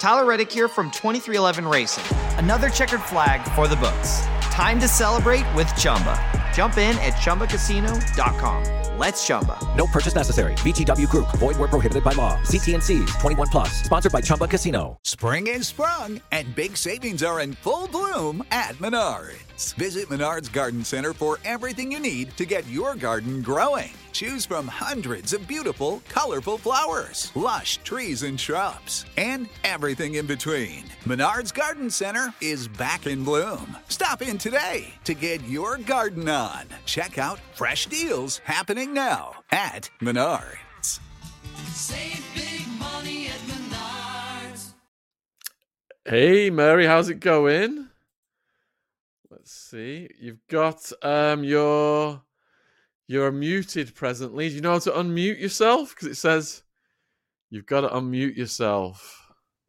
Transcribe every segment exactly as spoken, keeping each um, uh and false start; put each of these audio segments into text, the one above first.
Tyler Reddick here from twenty-three eleven Racing. Another checkered flag for the books. Time to celebrate with Chumba. Jump in at Chumba Casino dot com. Let's Chumba. No purchase necessary. V G W Group. Void where prohibited by law. See T and C's. twenty-one plus. Sponsored by Chumba Casino. Spring is sprung, and big savings are in full bloom at Menards. Visit Menards Garden Center for everything you need to get your garden growing. Choose from hundreds of beautiful, colorful flowers, lush trees and shrubs, and everything in between. Menards Garden Center is back in bloom. Stop in today to get your garden on. Check out fresh deals happening now at Menards. Save big money at Menards. Hey, Mary, how's it going? Let's see. You've got um your... You're muted presently. Do you know how to unmute yourself? Because it says you've got to unmute yourself.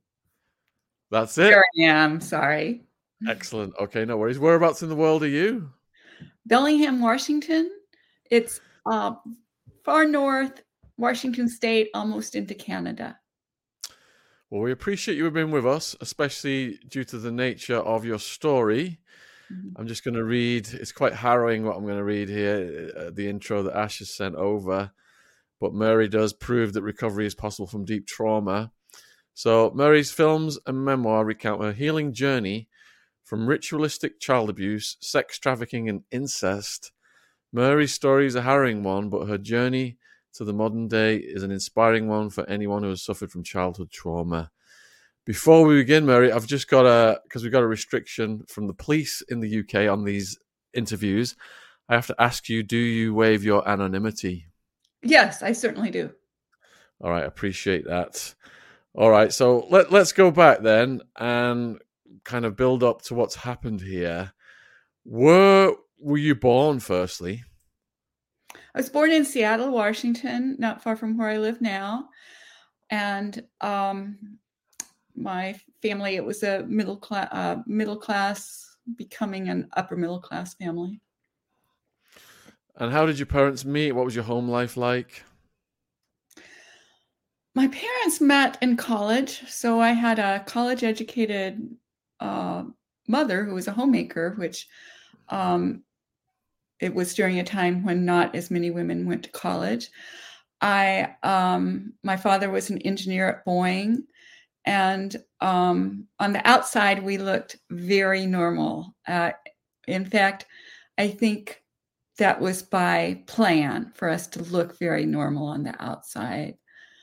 That's it? Here I am. Sorry. Excellent. Okay, no worries. Whereabouts in the world are you? Bellingham, Washington. It's uh, far north, Washington State, almost into Canada. Well, we appreciate you have been with us, especially due to the nature of your story. I'm just going to read. It's quite harrowing what I'm going to read here, uh, the intro that Ash has sent over. But Mary does prove that recovery is possible from deep trauma. So Mary's films and memoir recount her healing journey from ritualistic child abuse, sex trafficking, and incest. Mary's story is a harrowing one, but her journey to the modern day is an inspiring one for anyone who has suffered from childhood trauma. Before we begin, Mary, I've just got a, because we've got a restriction from the police in the U K on these interviews. I have to ask you, do you waive your anonymity? Yes, I certainly do. All right, appreciate that. All right, so let, let's go back then and kind of build up to what's happened here. Where were you born, firstly? I was born in Seattle, Washington, not far from where I live now. And um, my family, it was a middle class, uh, middle class, becoming an upper middle class family. And how did your parents meet? What was your home life like? My parents met in college. So I had a college educated uh, mother who was a homemaker, which um, it was during a time when not as many women went to college. I, um, my father was an engineer at Boeing. And um, on the outside, we looked very normal. Uh, in fact, I think that was by plan for us to look very normal on the outside.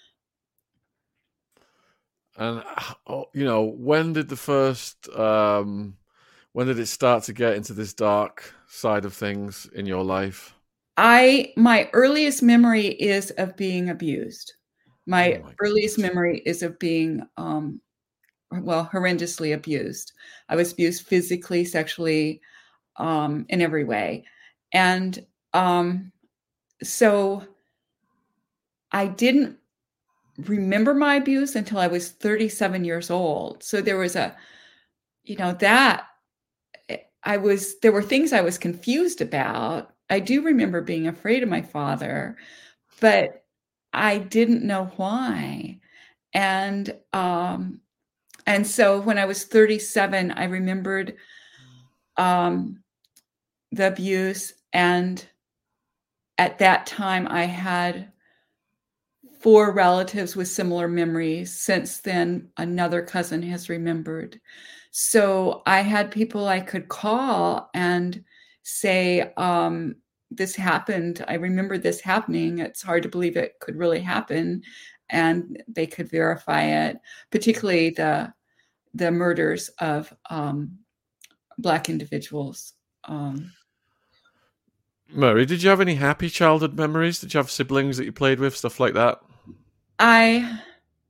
And, you know, when did the first, um, when did it start to get into this dark side of things in your life? I, my earliest memory is of being abused. My, oh my earliest goodness. memory is of being, um, well, horrendously abused. I was abused physically, sexually, um, in every way. And um, so I didn't remember my abuse until I was thirty-seven years old. So there was a, you know, that I was, there were things I was confused about. I do remember being afraid of my father, but I didn't know why. And, um, and so when I was thirty-seven, I remembered, um, the abuse. And at that time I had four relatives with similar memories. Since then, another cousin has remembered. So I had people I could call and say, um, this happened. I remember this happening. It's hard to believe it could really happen. And they could verify it, particularly the the murders of um, Black individuals. Um, Mary, did you have any happy childhood memories? Did you have siblings that you played with, stuff like that? I,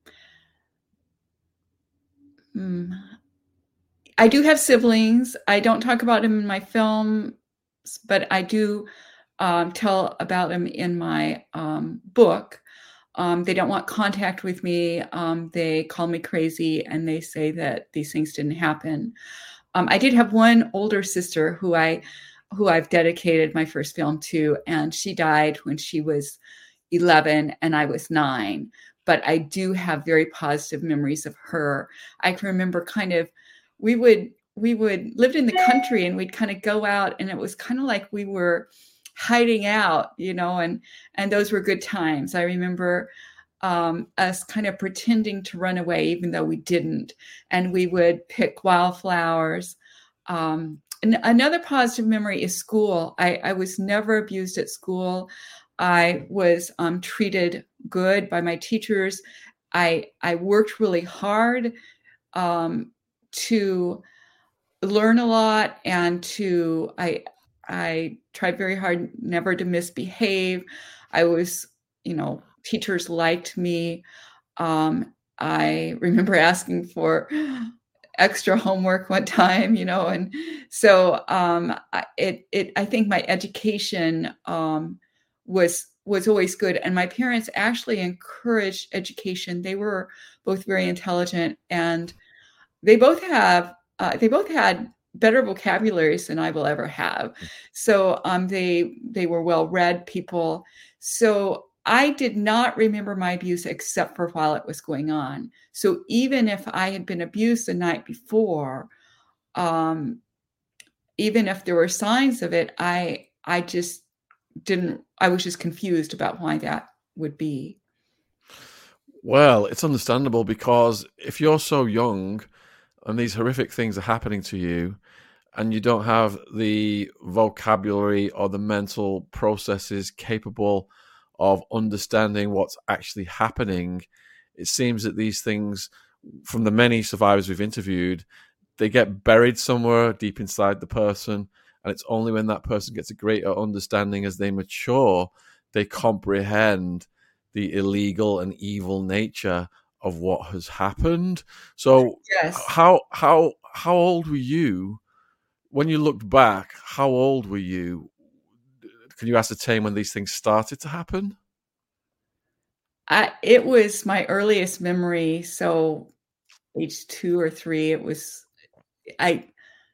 hmm, I do have siblings. I don't talk about them in my film, but I do um, tell about them in my um, book. Um, they don't want contact with me. Um, they call me crazy, and they say that these things didn't happen. Um, I did have one older sister who I, who I've dedicated my first film to, and she died when she was eleven and I was nine. but I do have very positive memories of her. I can remember kind of, we would, we would lived in the country and we'd kind of go out, and it was kind of like we were hiding out, you know, and, and those were good times. I remember um, us kind of pretending to run away, even though we didn't. And we would pick wildflowers. Um, and another positive memory is school. I, I was never abused at school. I was um, treated good by my teachers. I, I worked really hard um, to learn a lot, and to, I, I tried very hard never to misbehave. I was, you know, teachers liked me. Um, I remember asking for extra homework one time, you know, and so um, it, it, I think my education um, was, was always good. And my parents actually encouraged education. They were both very intelligent, and they both have, uh, they both had better vocabularies than I will ever have. So um, they, they were well-read people. So I did not remember my abuse except for while it was going on. So even if I had been abused the night before, um, even if there were signs of it, I, I just didn't, I was just confused about why that would be. Well, it's understandable, because if you're so young and these horrific things are happening to you, and you don't have the vocabulary or the mental processes capable of understanding what's actually happening, it seems that these things, from the many survivors we've interviewed, they get buried somewhere deep inside the person. And it's only when that person gets a greater understanding as they mature, they comprehend the illegal and evil nature of what has happened. So yes. how how how old were you when you looked back? How old were you? Can you ascertain when these things started to happen? I, it was my earliest memory. So age two or three, it was, I,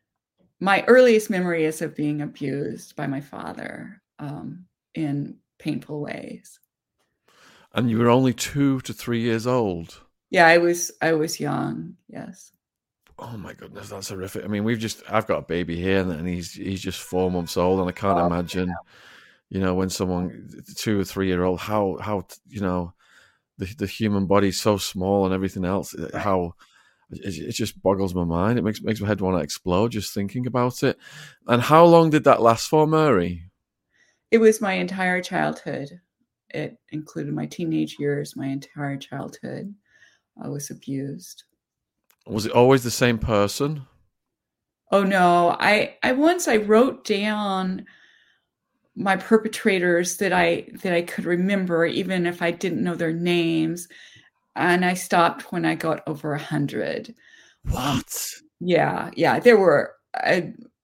my earliest memory is of being abused by my father um, in painful ways. And you were only two to three years old. Yeah, I was, I was young. Yes. Oh my goodness, that's horrific. I mean, we've just, I've got a baby here, and he's, he's just four months old, and I can't Oh, imagine, yeah. you know, when someone, two or three year old, how, how, you know, the, the human body is so small and everything else, Right. how it, it just boggles my mind. It makes, makes my head want to explode just thinking about it. And how long did that last for, Mary? It was my entire childhood. It included my teenage years, my entire childhood. I was abused. Was it always the same person? Oh no, I, I once I wrote down my perpetrators that I that I could remember, even if I didn't know their names, and I stopped when I got over a hundred. What? Um, yeah, yeah, there were uh,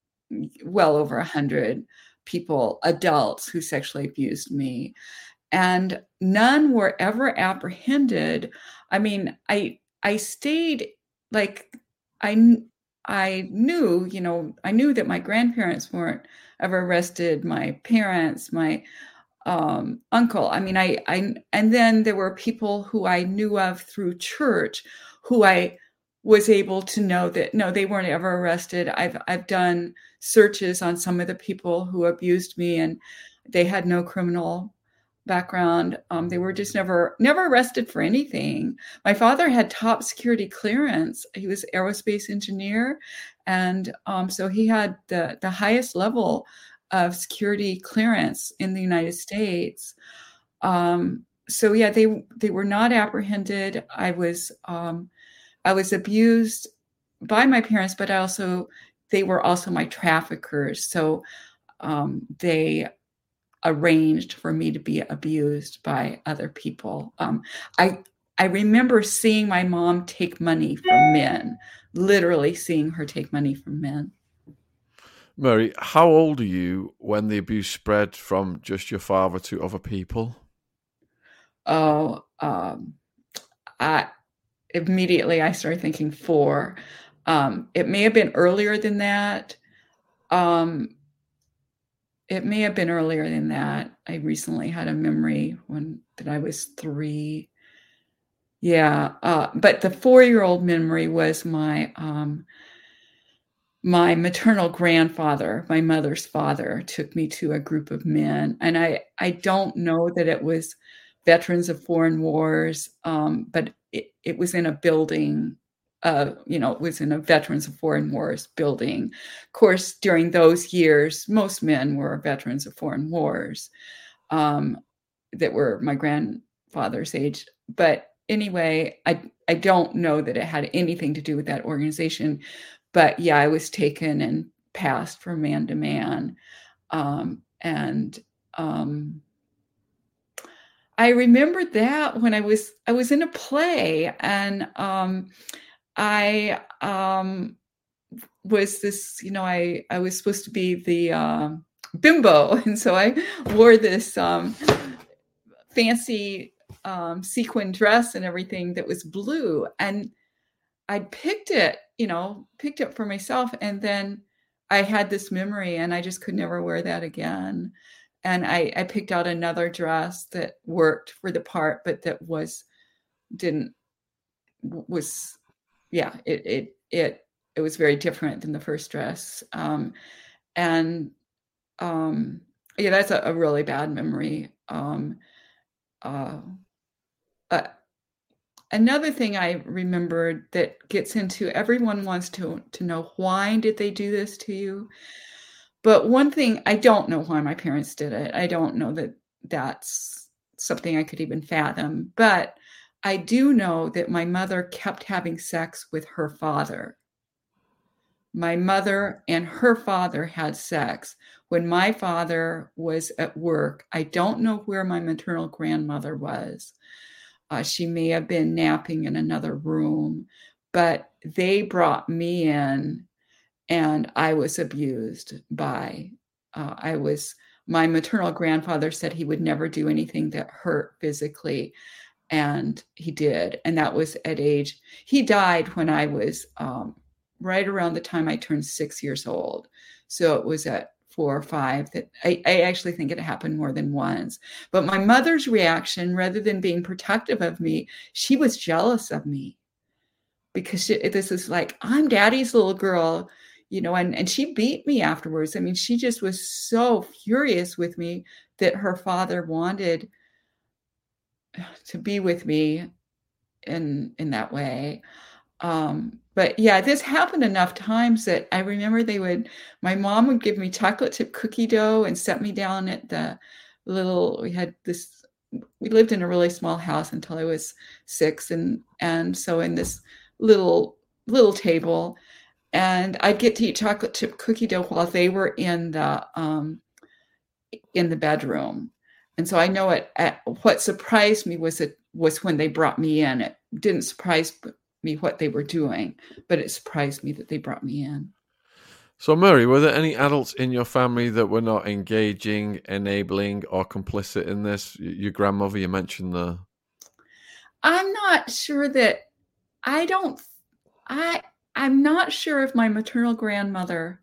well over a hundred people, adults, who sexually abused me, and none were ever apprehended. I mean, I I stayed like I I knew, you know, I knew that my grandparents weren't ever arrested, my parents, my um, uncle. I mean, I, I, and then there were people who I knew of through church who I was able to know that, no, they weren't ever arrested. I've, I've done searches on some of the people who abused me, and they had no criminal background. Um, they were just never, never arrested for anything. My father had top security clearance. He was aerospace engineer. And um, so he had the, the highest level of security clearance in the United States. Um, so yeah, they, they were not apprehended. I was, um, I was abused by my parents, but I also, they were also my traffickers. So um, they arranged for me to be abused by other people. Um, I I remember seeing my mom take money from men, literally seeing her take money from men. Mary, how old are you when the abuse spread from just your father to other people? Oh, um, I immediately I started thinking four. Um, it may have been earlier than that. Um, It may have been earlier than that. I recently had a memory when that I was three. Yeah. Uh, but the four-year-old memory was my um, my maternal grandfather, my mother's father, took me to a group of men, and I I don't know that it was veterans of foreign wars, um, but it, it was in a building. Uh, you know, it was in a Veterans of Foreign Wars building. Of course, during those years, most men were veterans of foreign wars um, that were my grandfather's age. But anyway, I I don't know that it had anything to do with that organization. But yeah, I was taken and passed from man to man. Um, and um, I remembered that when I was I was in a play, and um, I um, was this, you know, I, I was supposed to be the uh, bimbo. And so I wore this um, fancy um, sequin dress and everything that was blue. And I picked it, you know, picked it for myself. And then I had this memory and I just could never wear that again. And I, I picked out another dress that worked for the part, but that was, didn't, was, yeah, it, it, it, it was very different than the first dress. Um, and, um, yeah, that's a, a really bad memory. Um, uh, uh, another thing I remembered that gets into, everyone wants to, to know, why did they do this to you? But one thing, I don't know why my parents did it. I don't know that that's something I could even fathom, but I do know that my mother kept having sex with her father. My mother and her father had sex. When my father was at work, I don't know where my maternal grandmother was. Uh, she may have been napping in another room, but they brought me in and I was abused by, uh, I was, my maternal grandfather said he would never do anything that hurt physically. And he did. And that was at age, he died when I was um, right around the time I turned six years old. So it was at four or five that I, I actually think it happened more than once. But my mother's reaction, rather than being protective of me, she was jealous of me. Because she, this is like, I'm daddy's little girl, you know, and, and she beat me afterwards. I mean, she just was so furious with me that her father wanted to be with me in in that way. Um, but yeah, this happened enough times that I remember they would, my mom would give me chocolate chip cookie dough and set me down at the little, we had this, we lived in a really small house until I was six. And, and so in this little, little table, and I'd get to eat chocolate chip cookie dough while they were in the, um, in the bedroom. And so I know it, at, what surprised me was it was when they brought me in. It didn't surprise me what they were doing, but it surprised me that they brought me in. So, Mary, were there any adults in your family that were not engaging, enabling, or complicit in this? Your grandmother, you mentioned the. I'm not sure that, I don't, I, I'm not sure if my maternal grandmother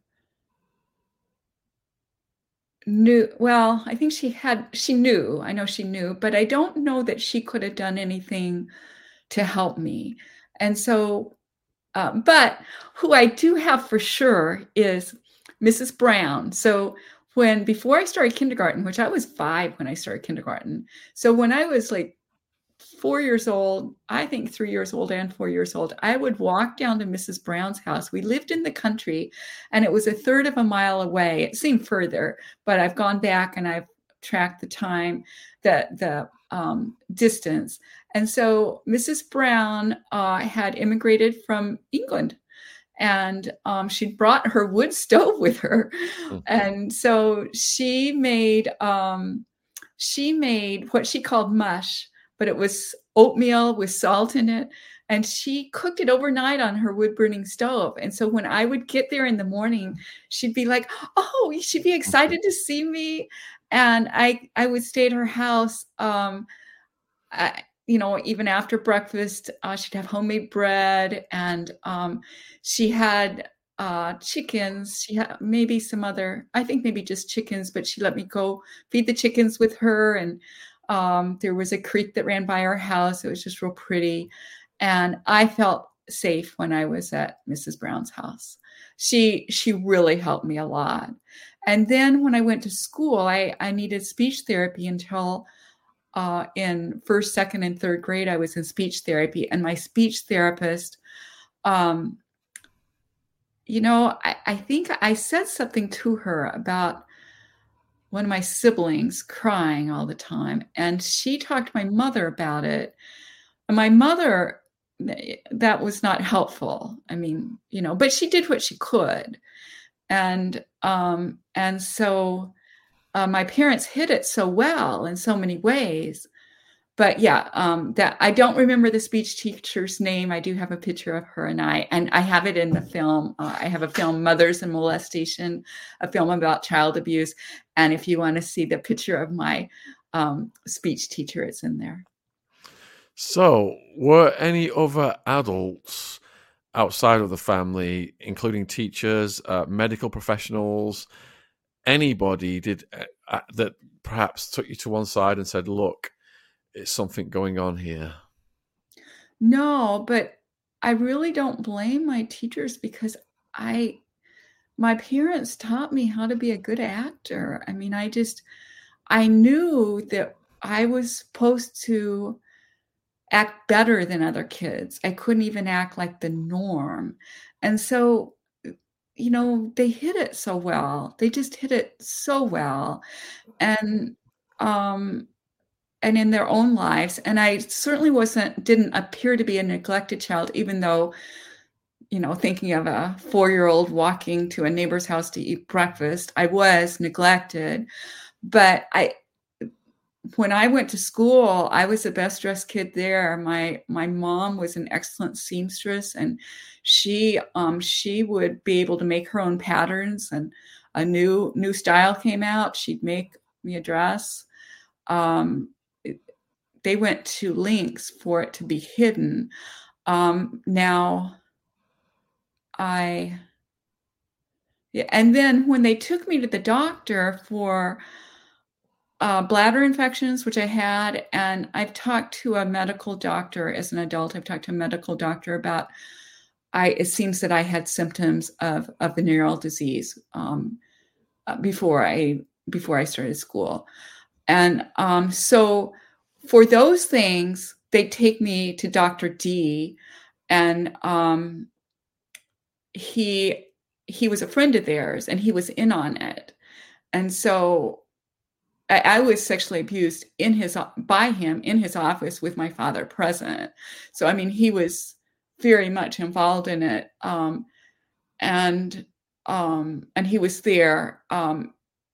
knew, well, I think she had, she knew, I know she knew, but I don't know that she could have done anything to help me. And so, um, but who I do have for sure is Missus Brown. So when, before I started kindergarten, which I was five when I started kindergarten. So when I was like four years old, I think three years old and four years old, I would walk down to Missus Brown's house. We lived in the country and it was a third of a mile away. It seemed further, but I've gone back and I've tracked the time, the, the um, distance. And so Missus Brown uh, had immigrated from England and um, she'd brought her wood stove with her. Mm-hmm. And so she made, um, she made what she called mush, but it was oatmeal with salt in it. And she cooked it overnight on her wood burning stove. And so when I would get there in the morning, she'd be like, oh, she'd be excited to see me. And I, I would stay at her house, um, I, you know, even after breakfast, uh, she'd have homemade bread and um, she had uh, chickens. She had maybe some other, I think maybe just chickens, but she let me go feed the chickens with her. And um, there was a creek that ran by our house. It was just real pretty. And I felt safe when I was at Missus Brown's house. She, she really helped me a lot. And then when I went to school, I, I needed speech therapy until uh, in first, second, and third grade, I was in speech therapy. And my speech therapist, um, you know, I, I think I said something to her about one of my siblings crying all the time. And she talked to my mother about it. And my mother, that was not helpful. I mean, you know, but she did what she could. And, um, and so uh, my parents hid it so well in so many ways. But yeah, um, that I don't remember the speech teacher's name. I do have a picture of her and I, and I have it in the film. Uh, I have a film, Mothers and Molestation, a film about child abuse. And if you want to see the picture of my um, speech teacher, it's in there. So were any other adults outside of the family, including teachers, uh, medical professionals, anybody did uh, that perhaps took you to one side and said, look, it's something going on here? No, but I really don't blame my teachers because I, my parents taught me how to be a good actor. I mean, I just, I knew that I was supposed to act better than other kids. I couldn't even act like the norm. And so, you know, they hit it so well. They just hit it so well. And, um, and in their own lives. And I certainly wasn't, didn't appear to be a neglected child, even though, you know, thinking of a four-year-old walking to a neighbor's house to eat breakfast, I was neglected. But I, when I went to school, I was the best dressed kid there. My, my mom was an excellent seamstress, and she, um, she would be able to make her own patterns, and a new, new style came out. She'd make me a dress. Um, They went to lengths for it to be hidden. Um, now, I, yeah, and then when they took me to the doctor for uh, bladder infections, which I had, and I've talked to a medical doctor as an adult. I've talked to a medical doctor about, I, it seems that I had symptoms of, of venereal disease um, before I, before I started school. And um, so, for those things, they take me to Doctor D, and um, he he was a friend of theirs, and he was in on it. And so I, I was sexually abused in his by him in his office with my father present. So I mean, he was very much involved in it, um, and um, and he was there um,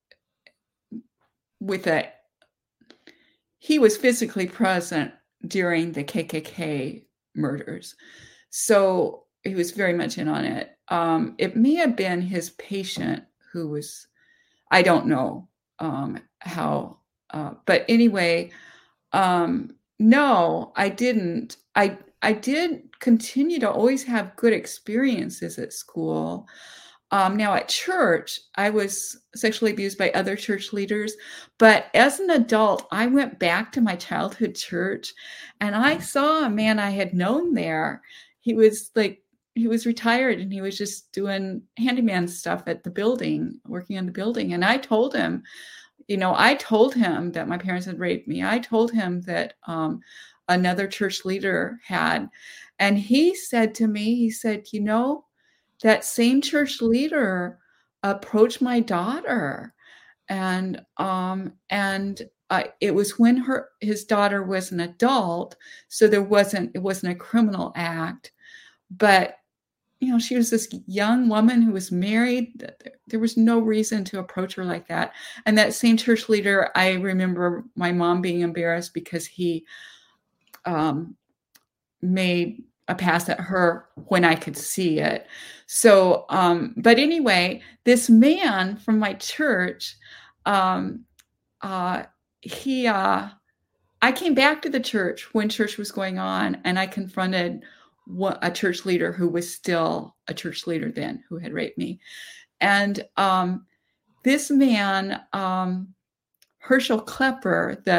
with a. He was physically present during the K K K murders. So he was very much in on it. Um, it may have been his patient who was, I don't know um, how, uh, but anyway, um, no, I didn't. I, I did continue to always have good experiences at school. Um, now at church, I was sexually abused by other church leaders, but as an adult, I went back to my childhood church, and I saw a man I had known there. He was like, he was retired, and he was just doing handyman stuff at the building, working on the building. And I told him, you know, I told him that my parents had raped me. I told him that um, another church leader had, and he said to me, he said, you know, that same church leader approached my daughter, and um, and uh, it was when her his daughter was an adult, so there wasn't it wasn't a criminal act, but you know, she was this young woman who was married. There was no reason to approach her like that. And that same church leader, I remember my mom being embarrassed because he um, made a pass at her when I could see it. So, um, but anyway, this man from my church, um, uh, he, uh, I came back to the church when church was going on, and I confronted what, a church leader who was still a church leader then, who had raped me. And um, this man, um, Herschel Klepper, the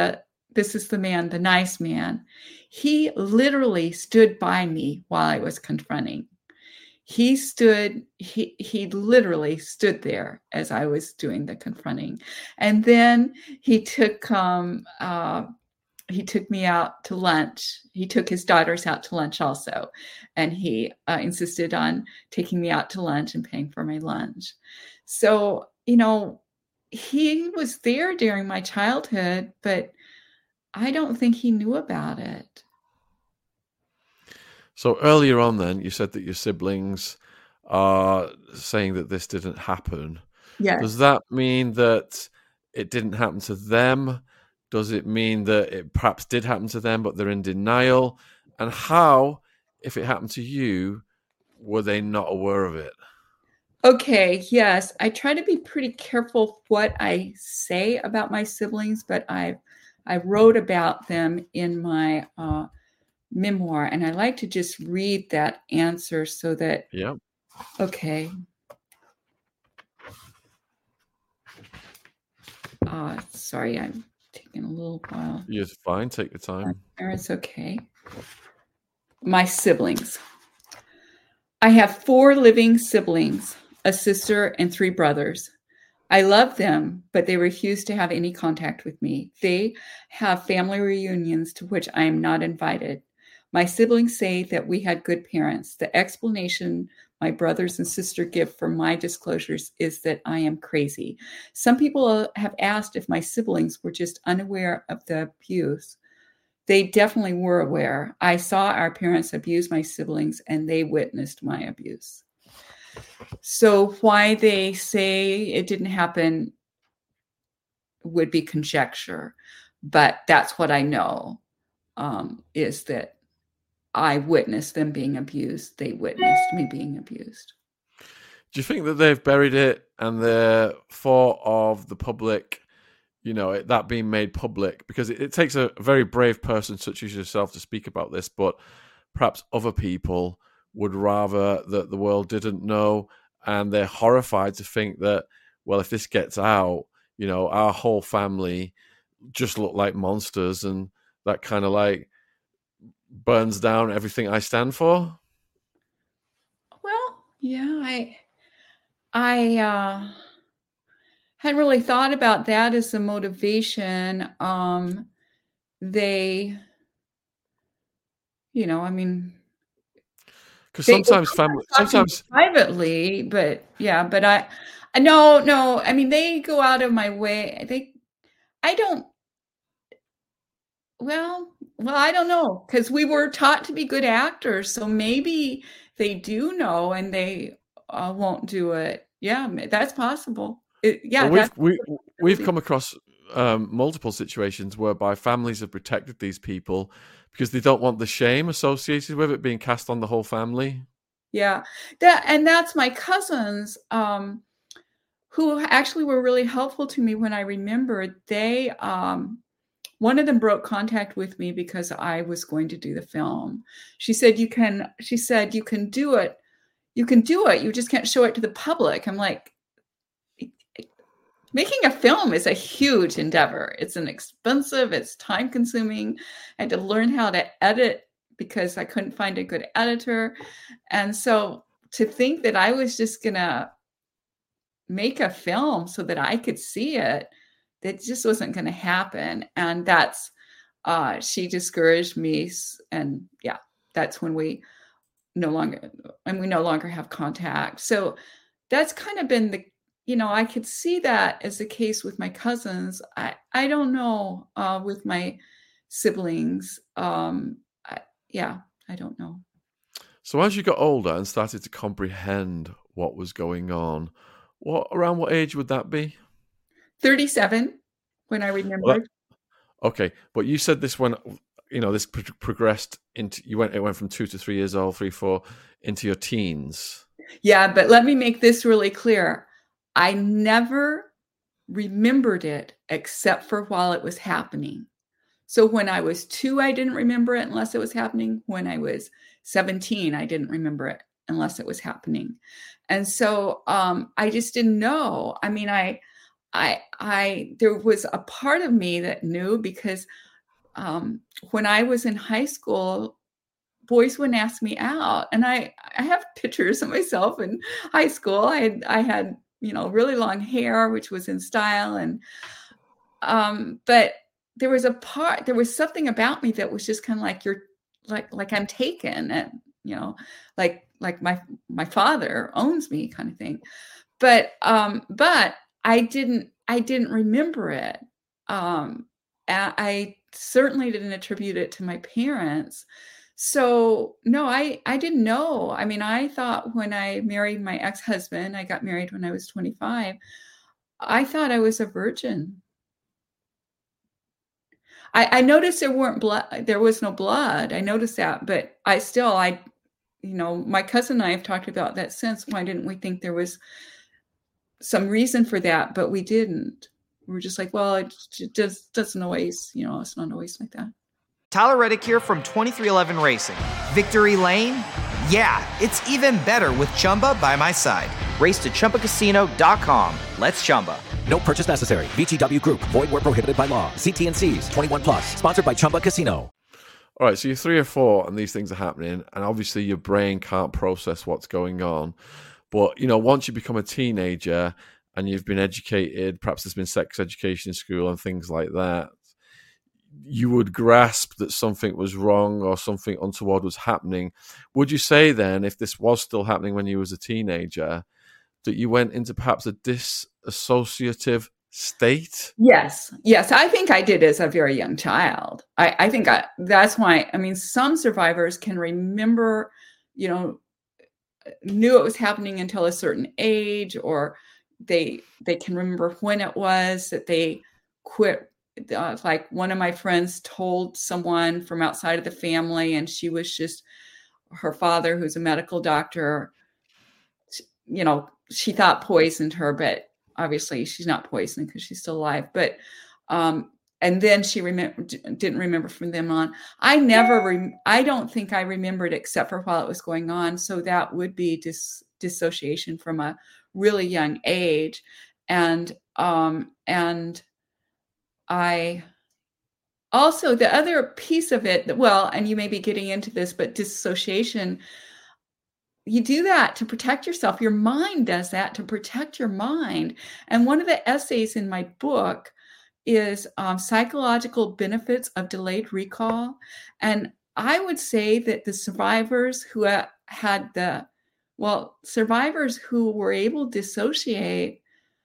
this is the man, the nice man. He literally stood by me while I was confronting. He stood, he, he literally stood there as I was doing the confronting. And then he took, um, uh, he took me out to lunch. He took his daughters out to lunch also. And he uh, insisted on taking me out to lunch and paying for my lunch. So, you know, he was there during my childhood, but I don't think he knew about it. So earlier on then, you said that your siblings are saying that this didn't happen. Yes. Does that mean that it didn't happen to them? Does it mean that it perhaps did happen to them, but they're in denial? And how, if it happened to you, were they not aware of it? Okay, yes. I try to be pretty careful what I say about my siblings, but I I wrote about them in my uh, memoir, and I like to just read that answer so that, yeah. Okay. Uh, sorry, I'm taking a little while. You're fine. Take your time. It's okay. My siblings. I have four living siblings, a sister and three brothers. I love them, but they refuse to have any contact with me. They have family reunions to which I am not invited. My siblings say that we had good parents. The explanation my brothers and sister give for my disclosures is that I am crazy. Some people have asked if my siblings were just unaware of the abuse. They definitely were aware. I saw our parents abuse my siblings, and they witnessed my abuse. So why they say it didn't happen would be conjecture, but that's what I know, um, is that I witnessed them being abused. They witnessed me being abused. Do you think that they've buried it and the thought of the public, you know, it, that being made public? Because it, it takes a very brave person such as yourself to speak about this, but perhaps other people would rather that the world didn't know, and they're horrified to think that, well, if this gets out, you know, our whole family just look like monsters, and that kind of like burns down everything I stand for. Well, yeah, I, I uh, hadn't really thought about that as a motivation. Um, they, you know, I mean, because sometimes family, sometimes privately, but yeah, but I, I no, no, I mean, they go out of my way. They, I don't. Well, well, I don't know, because we were taught to be good actors, so maybe they do know and they uh, won't do it. Yeah, that's possible. It, yeah, well, we've that's we, we've come across um, multiple situations whereby families have protected these people because they don't want the shame associated with it being cast on the whole family. Yeah, that and that's my cousins, um, who actually were really helpful to me when I remembered. They. Um, One of them broke contact with me because I was going to do the film. She said, you can, she said, you can do it. You can do it. You just can't show it to the public. I'm like, making a film is a huge endeavor. It's an expensive, it's time consuming. I had to learn how to edit because I couldn't find a good editor. And so to think that I was just going to make a film so that I could see it, that just wasn't going to happen. And that's, uh, she discouraged me. And yeah, that's when we no longer, and we no longer have contact. So that's kind of been the, you know, I could see that as the case with my cousins. I, I don't know, uh, with my siblings. Um, I, yeah, I don't know. So as you got older and started to comprehend what was going on, what around what age would that be? thirty-seven, when I remembered. Well, okay, but you said this when, you know, this pro- progressed into, you went, it went from two to three years old, three, four, into your teens. Yeah, but let me make this really clear. I never remembered it except for while it was happening. So when I was two, I didn't remember it unless it was happening. When I was seventeen, I didn't remember it unless it was happening. And so um, I just didn't know. I mean, I, I, I, there was a part of me that knew because um, when I was in high school, boys wouldn't ask me out. And I, I have pictures of myself in high school. I had, I had, you know, really long hair, which was in style. And, um, but there was a part, there was something about me that was just kind of like, you're like, like I'm taken, and, you know, like, like my, my father owns me kind of thing. But, um, but I didn't, I didn't remember it. Um, I certainly didn't attribute it to my parents. So no, I, I didn't know. I mean, I thought when I married my ex-husband, I got married when I was twenty-five. I thought I was a virgin. I, I noticed there weren't blood. There was no blood. I noticed that, but I still, I, you know, my cousin and I have talked about that since. Why didn't we think there was some reason for that? But we didn't. We were just like, well, it just doesn't always, you know, it's not always like that. Tyler Reddick here from twenty-three eleven Racing. Victory Lane? Yeah, it's even better with Chumba by my side. Race to Chumba Casino dot com. Let's Chumba. No purchase necessary. V G W Group. Void where prohibited by law. See T N Cs. twenty-one plus. Sponsored by Chumba Casino. All right, so you're three or four and these things are happening, and obviously your brain can't process what's going on. But, you know, once you become a teenager and you've been educated, perhaps there's been sex education in school and things like that, you would grasp that something was wrong or something untoward was happening. Would you say then, if this was still happening when you was a teenager, that you went into perhaps a disassociative state? Yes. Yes. I think I did as a very young child. I, I think I, that's why, I mean, some survivors can remember, you know, knew it was happening until a certain age, or they, they can remember when it was that they quit. Uh, like one of my friends told someone from outside of the family, and she was just, her father, who's a medical doctor, you know, she thought poisoned her, but obviously she's not poisoned because she's still alive. But, um, and then she remember, didn't remember from then on. I never, re- I don't think I remembered except for while it was going on. So that would be dis- dissociation from a really young age. And, um, and I also, the other piece of it, well, and you may be getting into this, but dissociation, you do that to protect yourself. Your mind does that to protect your mind. And one of the essays in my book is um, psychological benefits of delayed recall. And I would say that the survivors who ha- had the, well, survivors who were able to dissociate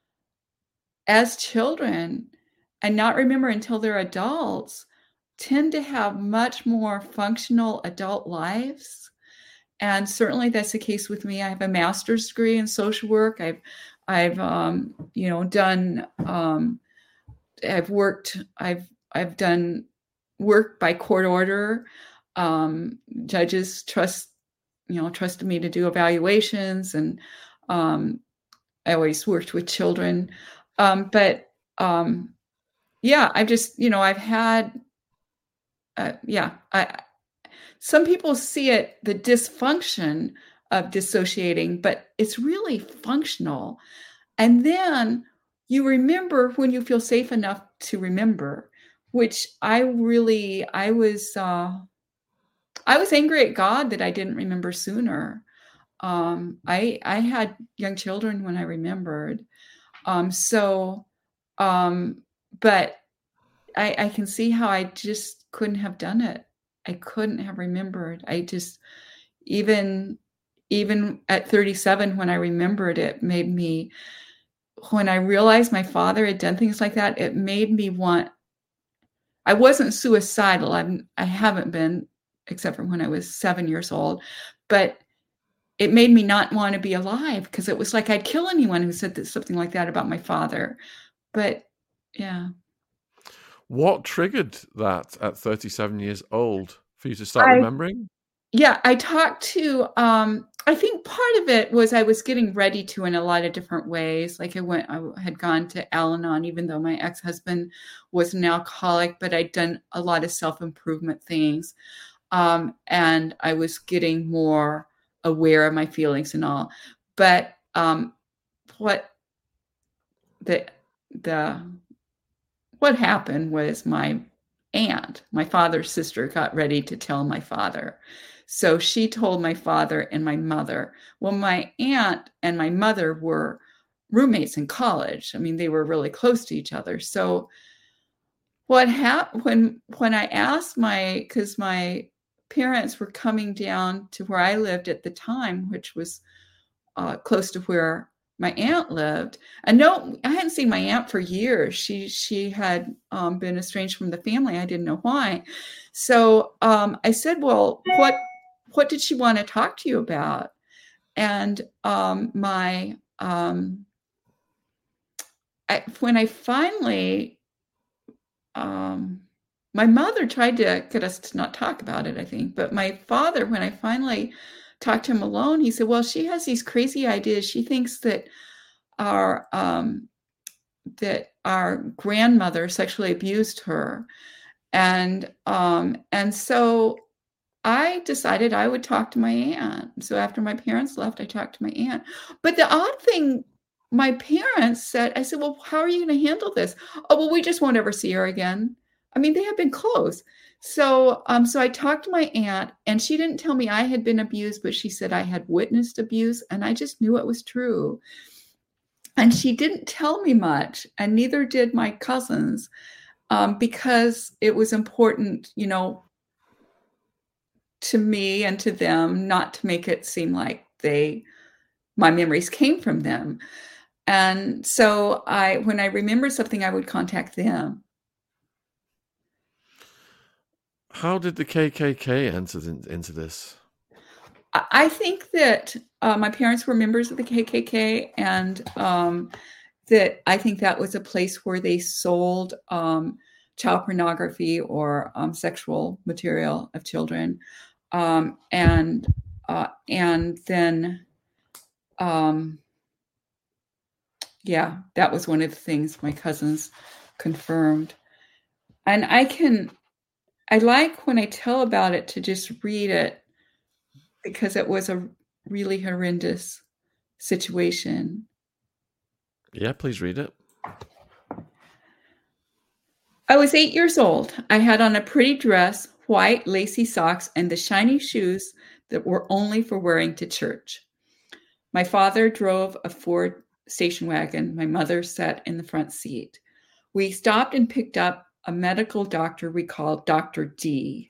as children and not remember until they're adults tend to have much more functional adult lives. And certainly that's the case with me. I have a master's degree in social work. I've, I've, um, you know, done, um, I've worked, I've, I've done work by court order. Um, judges trust, you know, trusted me to do evaluations, and um, I always worked with children. Um, but um, yeah, I've just, you know, I've had, uh, yeah, I, some people see it, the dysfunction of dissociating, but it's really functional. And then you remember when you feel safe enough to remember, which I really, I was, uh, I was angry at God that I didn't remember sooner. Um, I, I had young children when I remembered. Um, so, um, but I, I can see how I just couldn't have done it. I couldn't have remembered. I just, even, even at thirty-seven, when I remembered, it made me, when I realized my father had done things like that, it made me want, I wasn't suicidal. I'm, I haven't been, except for when I was seven years old, but it made me not want to be alive, because it was like I'd kill anyone who said that, something like that about my father. But yeah. What triggered that at thirty-seven years old for you to start I, remembering? Yeah, I talked to, um, I think part of it was I was getting ready to in a lot of different ways. Like I went, I had gone to Al-Anon, even though my ex-husband was an alcoholic, but I'd done a lot of self-improvement things. Um, and I was getting more aware of my feelings and all. But um, what the, the, what happened was my aunt, my father's sister, got ready to tell my father. So she told my father and my mother. Well, my aunt and my mother were roommates in college. I mean, they were really close to each other. So what happened when when I asked my, because my parents were coming down to where I lived at the time, which was uh, close to where my aunt lived. And no, I hadn't seen my aunt for years. She she had um, been estranged from the family. I didn't know why. So um, I said, well, what what did she want to talk to you about? And um, my um, I, when I finally, um, my mother tried to get us to not talk about it, I think. But my father, when I finally talked to him alone, he said, well, she has these crazy ideas. She thinks that our um, that our grandmother sexually abused her. And um, and so I decided I would talk to my aunt. So after my parents left, I talked to my aunt. But the odd thing, my parents said, I said, well, how are you going to handle this? Oh, well, we just won't ever see her again. I mean, they have been close. So um, so I talked to my aunt, and she didn't tell me I had been abused, but she said I had witnessed abuse, and I just knew it was true. And she didn't tell me much, and neither did my cousins, um, because it was important, you know, to me and to them not to make it seem like they, my memories came from them. And so I, when I remembered something, I would contact them. How did the K K K enter in, into this? I think that uh, my parents were members of the K K K, and um, that I think that was a place where they sold um, child pornography or um, sexual material of children. Um, and uh, and then, um, yeah, that was one of the things my cousins confirmed. And I can, I like when I tell about it to just read it, because it was a really horrendous situation. Yeah, please read it. I was eight years old. I had on a pretty dress, white lacy socks, and the shiny shoes that were only for wearing to church. My father drove a Ford station wagon. My mother sat in the front seat. We stopped and picked up a medical doctor we called Doctor D.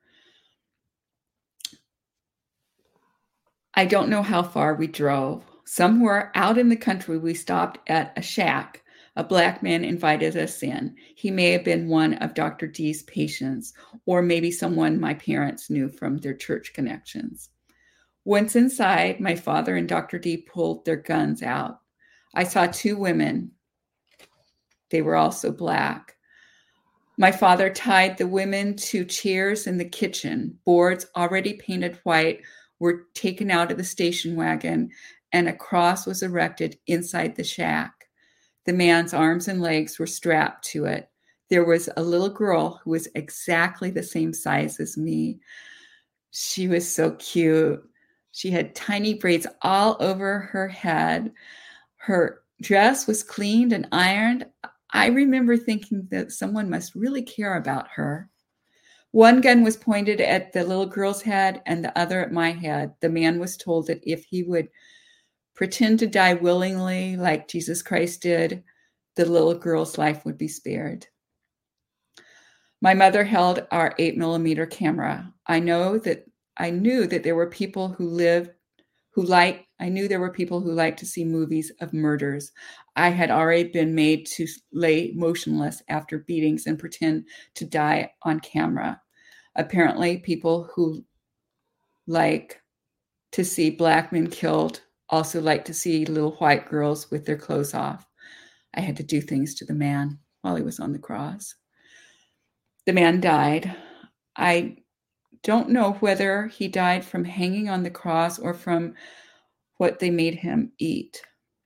I don't know how far we drove. Somewhere out in the country, we stopped at a shack. A black man invited us in. He may have been one of Doctor D's patients, or maybe someone my parents knew from their church connections. Once inside, my father and Doctor D pulled their guns out. I saw two women. They were also black. My father tied the women to chairs in the kitchen. Boards already painted white were taken out of the station wagon, and a cross was erected inside the shack. The man's arms and legs were strapped to it. There was a little girl who was exactly the same size as me. She was so cute. She had tiny braids all over her head. Her dress was cleaned and ironed. I remember thinking that someone must really care about her. One gun was pointed at the little girl's head and the other at my head. The man was told that if he would pretend to die willingly like Jesus Christ did, the little girl's life would be spared. My mother held our eight millimeter camera. I know that I knew that there were people who lived, who liked, I knew there were people who liked to see movies of murders. I had already been made to lay motionless after beatings and pretend to die on camera. Apparently, people who like to see black men killed also like to see little white girls with their clothes off. I had to do things to the man while he was on the cross. The man died. I don't know whether he died from hanging on the cross or from what they made him eat.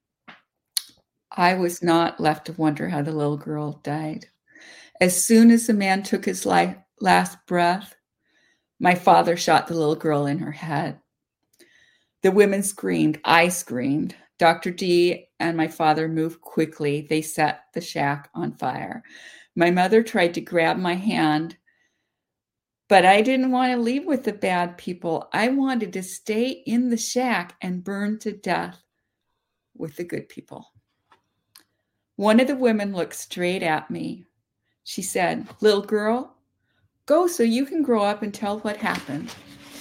I was not left to wonder how the little girl died. As soon as the man took his life, last breath, my father shot the little girl in her head. The women screamed. I screamed. Doctor D and my father moved quickly. They set the shack on fire. My mother tried to grab my hand, but I didn't want to leave with the bad people. I wanted to stay in the shack and burn to death with the good people. One of the women looked straight at me. She said, "Little girl, go so you can grow up and tell what happened."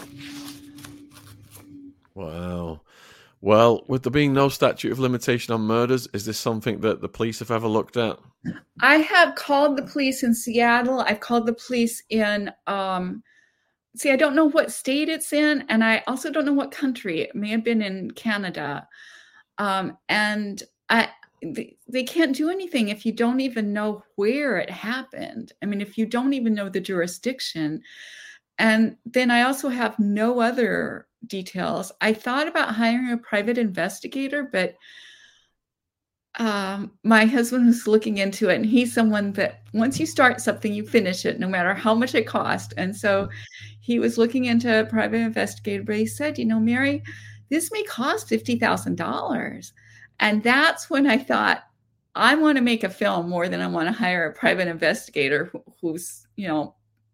Wow. Well, with there being no statute of limitation on murders, is this something that the police have ever looked at? I have called the police in Seattle. I've called the police in, um, see, I don't know what state it's in, and I also don't know what country. It may have been in Canada. Um, and I, they, they can't do anything if you don't even know where it happened. I mean, if you don't even know the jurisdiction. And then I also have no other details. I thought about hiring a private investigator, but um, my husband was looking into it, and he's someone that once you start something, you finish it, no matter how much it costs. And so he was looking into a private investigator, but he said, you know, Mary, this may cost fifty thousand dollars. And that's when I thought, I want to make a film more than I want to hire a private investigator who, who's, you know,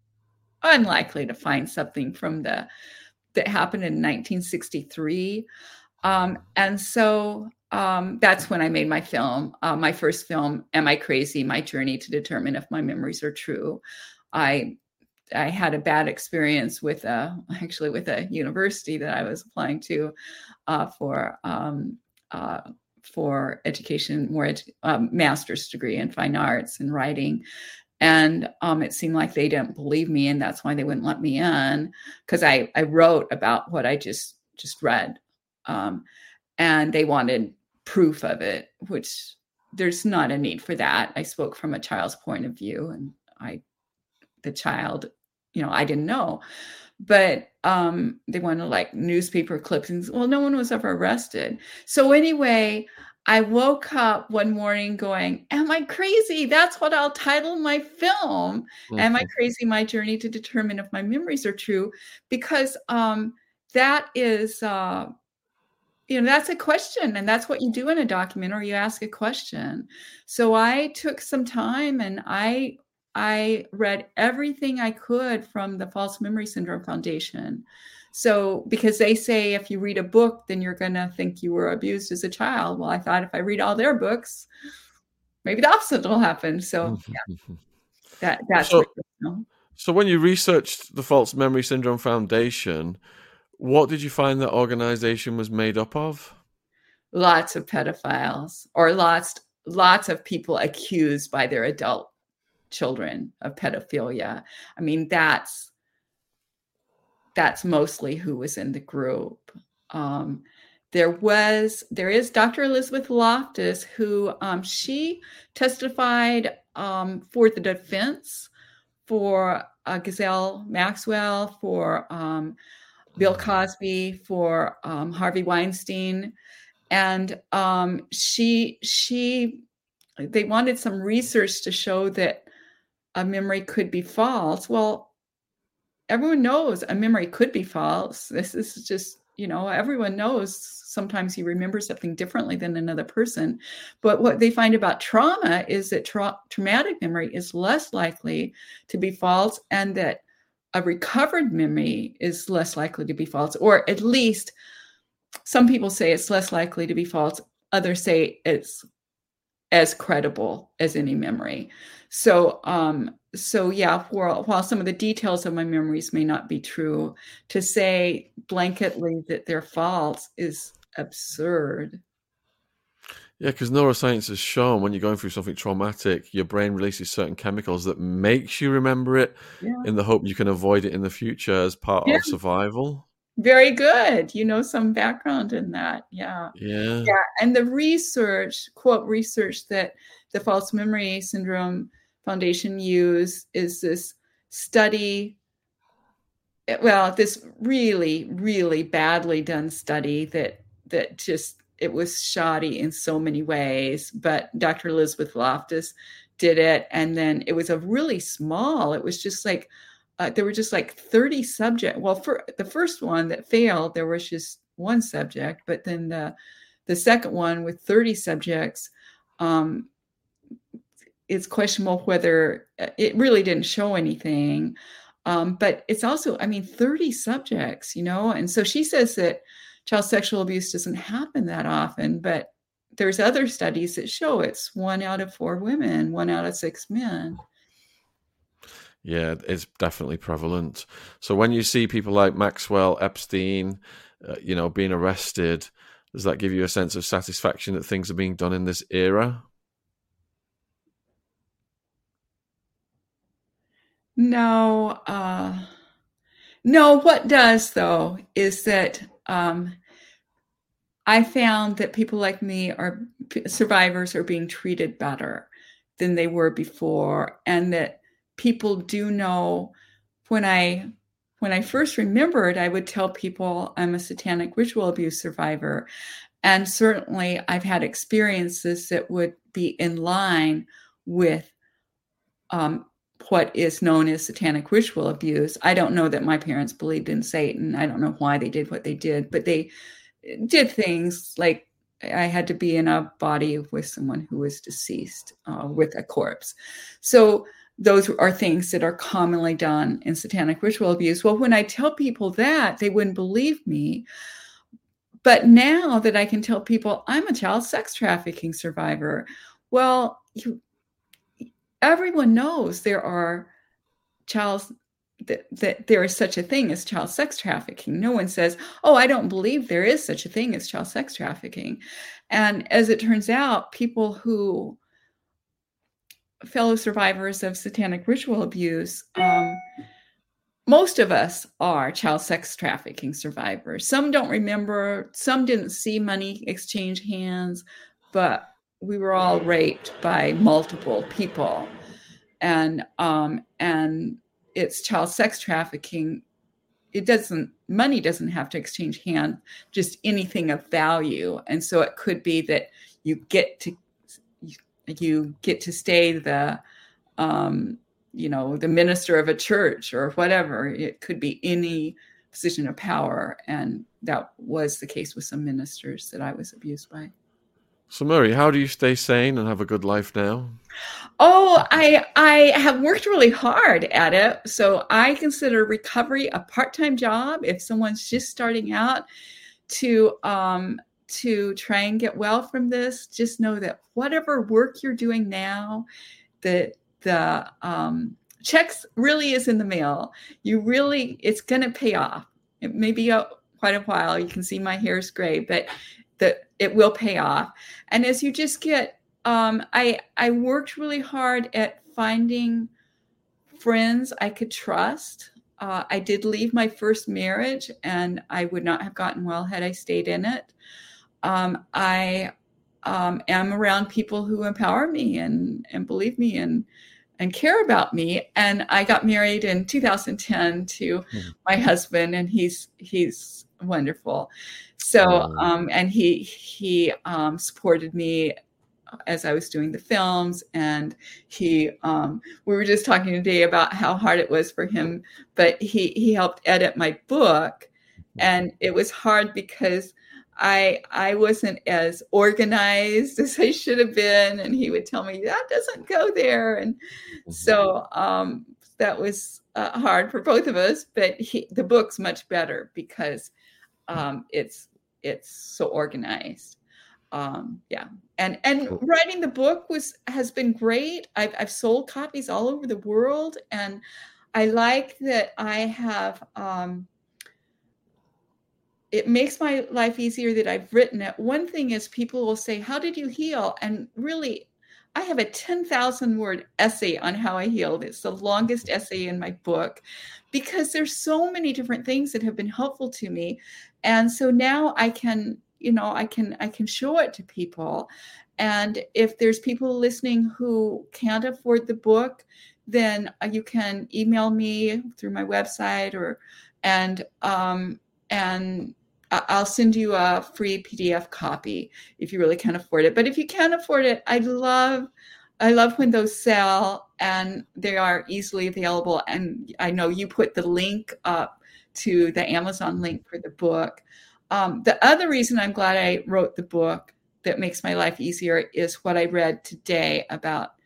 unlikely to find something from the that happened in nineteen sixty-three. Um, and so um, that's when I made my film, uh, my first film, Am I Crazy? My Journey to Determine If My Memories Are True. I I had a bad experience with a, actually with a university that I was applying to uh, for um, uh, for education, more ed- um, master's degree in fine arts and writing. And um, it seemed like they didn't believe me, and that's why they wouldn't let me in, because I, I wrote about what I just just read, um, and they wanted proof of it, which there's not a need for that. I spoke from a child's point of view, and I, the child, you know, I didn't know, but um, they wanted like newspaper clippings. Well, no one was ever arrested. So anyway, I woke up one morning going, am I crazy? That's what I'll title my film. Mm-hmm. Am I crazy? My Journey to Determine If My Memories Are True. Because um, that is, uh, you know, that's a question. And that's what you do in a documentary. You ask a question. So I took some time and I, I read everything I could from the False Memory Syndrome Foundation. So, because they say if you read a book, then you're going to think you were abused as a child. Well, I thought if I read all their books, maybe the opposite will happen. So, yeah, that that's so, what, you know. So when you researched the False Memory Syndrome Foundation, what did you find that organization was made up of? Lots of pedophiles, or lots, lots of people accused by their adult children of pedophilia. I mean, that's That's mostly who was in the group. Um, there was, there is Doctor Elizabeth Loftus, who um, she testified um, for the defense, for uh, Ghislaine Maxwell, for um, Bill Cosby, for um, Harvey Weinstein, and um, she she they wanted some research to show that a memory could be false. Well, everyone knows a memory could be false. This is just, you know, everyone knows sometimes you remember something differently than another person. But what they find about trauma is that tra- traumatic memory is less likely to be false, and that a recovered memory is less likely to be false, or at least some people say it's less likely to be false. Others say it's as credible as any memory. So, um, so yeah, while, while some of the details of my memories may not be true, to say blanketly that they're false is absurd. Yeah, because neuroscience has shown when you're going through something traumatic, your brain releases certain chemicals that makes you remember it, yeah, in the hope you can avoid it in the future as part yeah. of survival. Very good. You know, some background in that. Yeah. Yeah. Yeah. And the research, quote, research that the False Memory Syndrome Foundation used is this study. Well, this really, really badly done study that, that just, it was shoddy in so many ways, but Doctor Elizabeth Loftus did it. And then it was a really small, it was just like, Uh, there were just like thirty subjects. Well, for the first one that failed, there was just one subject, but then the the second one with thirty subjects, um, it's questionable whether it really didn't show anything. Um, but it's also, I mean, thirty subjects, you know, and so she says that child sexual abuse doesn't happen that often, but there's other studies that show it's one out of four women, one out of six men. Yeah, it's definitely prevalent. So when you see people like Maxwell, Epstein, uh, you know, being arrested, does that give you a sense of satisfaction that things are being done in this era? No, uh, no. What does, though, is that um, I found that people like me are survivors are being treated better than they were before, and that people do know. When I when I first remembered, I would tell people I'm a satanic ritual abuse survivor, and certainly I've had experiences that would be in line with um, what is known as satanic ritual abuse. I don't know that my parents believed in Satan. I don't know why they did what they did, but they did things like I had to be in a body with someone who was deceased, uh, with a corpse. So those are things that are commonly done in satanic ritual abuse. Well, when I tell people that, they wouldn't believe me. But now that I can tell people I'm a child sex trafficking survivor, well, you, everyone knows there are child that, that there is such a thing as child sex trafficking. No one says, oh, I don't believe there is such a thing as child sex trafficking. And as it turns out, people who, fellow survivors of satanic ritual abuse, um, most of us are child sex trafficking survivors. Some don't remember, some didn't see money exchange hands, but we were all raped by multiple people. And um, and it's child sex trafficking. It doesn't, money doesn't have to exchange hands, just anything of value. And so it could be that you get to, you get to stay the, um, you know, the minister of a church or whatever. It could be any position of power. And that was the case with some ministers that I was abused by. So Murray, how do you stay sane and have a good life now? Oh, I I have worked really hard at it. So I consider recovery a part-time job. If someone's just starting out to um, to try and get well from this, just know that whatever work you're doing now, the the um, checks really is in the mail. You really, it's going to pay off. It may be a, quite a while. You can see my hair is gray, but that it will pay off. And as you just get, um, I, I worked really hard at finding friends I could trust. Uh, I did leave my first marriage, and I would not have gotten well had I stayed in it. Um, I um, am around people who empower me and, and believe me and, and care about me. And I got married in two thousand ten to mm-hmm. my husband, and he's, he's wonderful. So, um, and he, he, um, supported me as I was doing the films, and he, um, we were just talking today about how hard it was for him, but he, he helped edit my book, and it was hard because I, I wasn't as organized as I should have been. And he would tell me that doesn't go there. And so, um, that was uh, hard for both of us, but he, the book's much better because, um, it's, it's so organized. Um, yeah. And, and cool. Writing the book was, has been great. I've, I've sold copies all over the world. And I like that I have, um, it makes my life easier that I've written it. One thing is people will say, how did you heal? And really, I have a ten thousand word essay on how I healed. It's the longest essay in my book because there's so many different things that have been helpful to me. And so now I can, you know, I can, I can show it to people. And if there's people listening who can't afford the book, then you can email me through my website or, and, um, and I'll send you a free P D F copy if you really can't afford it. But if you can't afford it, I love, I love when those sell and they are easily available. And I know you put the link up to the Amazon link for the book. Um, the other reason I'm glad I wrote the book that makes my life easier is what I read today about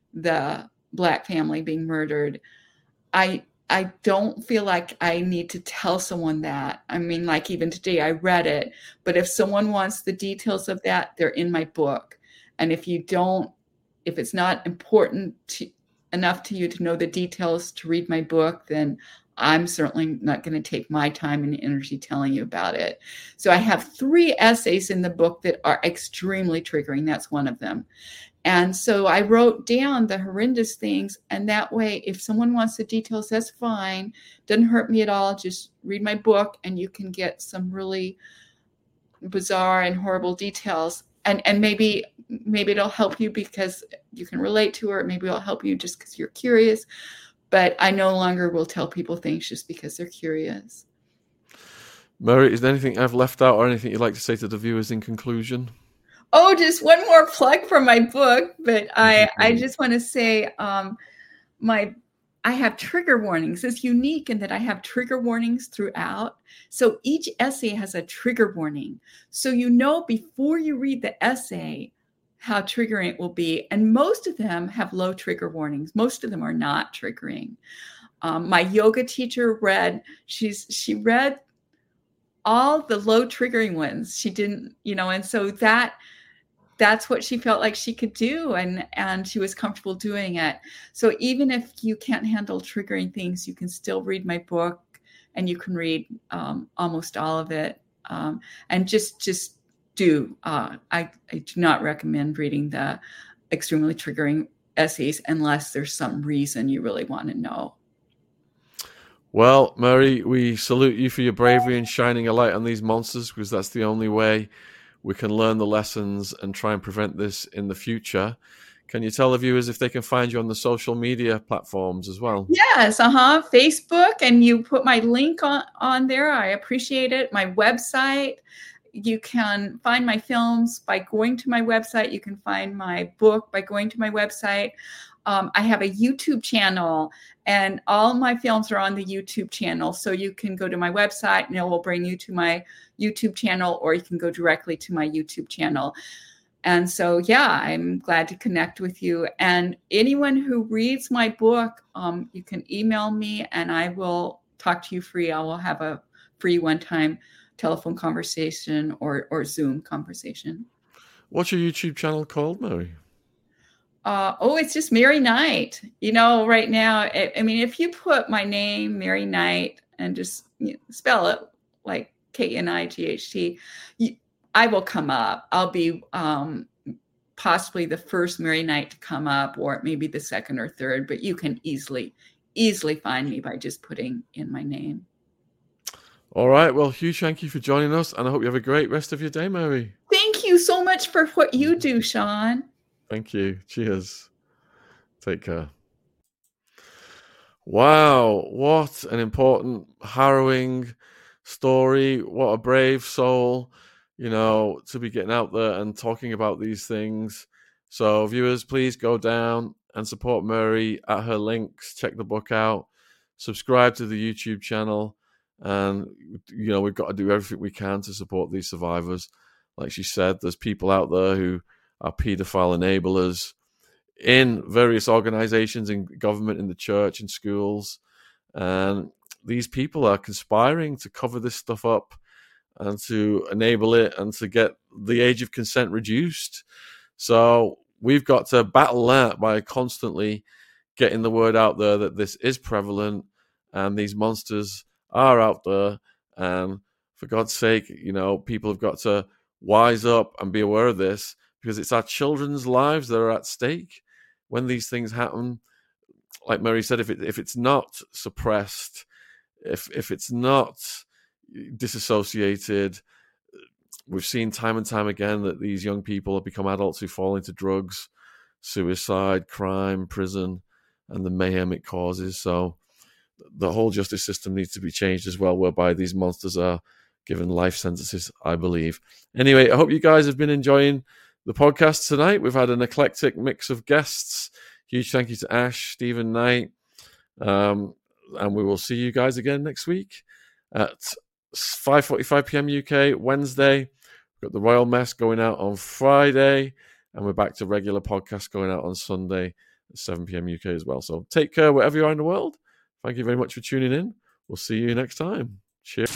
the Black family being murdered, I I don't feel like I need to tell someone that. I mean, like even today I read it, but if someone wants the details of that, they're in my book. And if you don't, if it's not important to, enough to you to know the details to read my book, then I'm certainly not going to take my time and energy telling you about it. So I have three essays in the book that are extremely triggering. That's one of them. And so I wrote down the horrendous things. And that way, if someone wants the details, that's fine. Doesn't hurt me at all. Just read my book and you can get some really bizarre and horrible details. And and maybe maybe it'll help you because you can relate to her. Maybe it'll help you just because you're curious. But I no longer will tell people things just because they're curious. Mary, is there anything I've left out or anything you'd like to say to the viewers in conclusion? Oh, just one more plug for my book. But I, I just want to say um, my I have trigger warnings. It's unique in that I have trigger warnings throughout. So each essay has a trigger warning. So you know before you read the essay how triggering it will be. And most of them have low trigger warnings. Most of them are not triggering. Um, my yoga teacher read, she's she read all the low triggering ones. She didn't, you know, and so that that's what she felt like she could do. And, and she was comfortable doing it. So even if you can't handle triggering things, you can still read my book and you can read um, almost all of it. Um, and just, just do. Uh, I, I do not recommend reading the extremely triggering essays unless there's some reason you really want to know. Well, Mary, we salute you for your bravery and shining a light on these monsters, because that's the only way we can learn the lessons and try and prevent this in the future. Can you tell the viewers if they can find you on the social media platforms as well? Yes, uh-huh. Facebook, and you put my link on, on there. I appreciate it. My website. You can find my films by going to my website. You can find my book by going to my website. Um, I have a YouTube channel, and all my films are on the YouTube channel. So you can go to my website and it will bring you to my YouTube channel, or you can go directly to my YouTube channel. And so, yeah, I'm glad to connect with you. And anyone who reads my book, um, you can email me and I will talk to you free. I will have a free one-time telephone conversation or, or Zoom conversation. What's your YouTube channel called, Mary? Uh, oh, it's just Mary Knight. You know, right now, I, I mean, if you put my name, Mary Knight, and just you know, spell it like K N I G H T, you, I will come up. I'll be um, possibly the first Mary Knight to come up, or maybe the second or third, but you can easily, easily find me by just putting in my name. All right. Well, huge thank you for joining us, and I hope you have a great rest of your day, Mary. Thank you so much for what you do, Sean. Thank you. Cheers. Take care. Wow. What an important, harrowing story. What a brave soul, you know, to be getting out there and talking about these things. So viewers, please go down and support Mary at her links. Check the book out. Subscribe to the YouTube channel. And, you know, we've got to do everything we can to support these survivors. Like she said, there's people out there who are paedophile enablers in various organizations, in government, in the church, in schools. And these people are conspiring to cover this stuff up and to enable it and to get the age of consent reduced. So we've got to battle that by constantly getting the word out there that this is prevalent and these monsters are out there. And for God's sake, you know, people have got to wise up and be aware of this, because it's our children's lives that are at stake when these things happen. Like Mary said, if it if it's not suppressed, if if it's not disassociated, we've seen time and time again that these young people have become adults who fall into drugs, suicide, crime, prison, and the mayhem it causes. So the whole justice system needs to be changed as well, whereby these monsters are given life sentences, I believe. Anyway, I hope you guys have been enjoying the podcast tonight. We've had an eclectic mix of guests. Huge thank you to Ash, Stephen Knight. Um, and we will see you guys again next week at five forty-five p.m. U K, Wednesday. We've got the Royal Mess going out on Friday, and we're back to regular podcasts going out on Sunday. at seven p.m. U K as well. So take care wherever you are in the world. Thank you very much for tuning in. We'll see you next time. Cheers.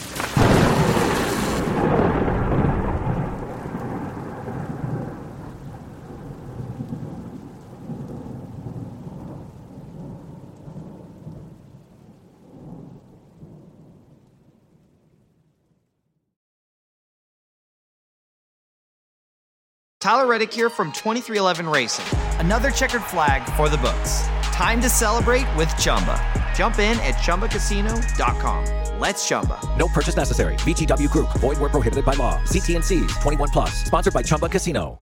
Tyler Reddick here from twenty-three eleven Racing. Another checkered flag for the books. Time to celebrate with Chumba. Jump in at Chumba Casino dot com. Let's Chumba. No purchase necessary. V G W Group. Void where prohibited by law. See T N Cs. twenty-one plus. Sponsored by Chumba Casino.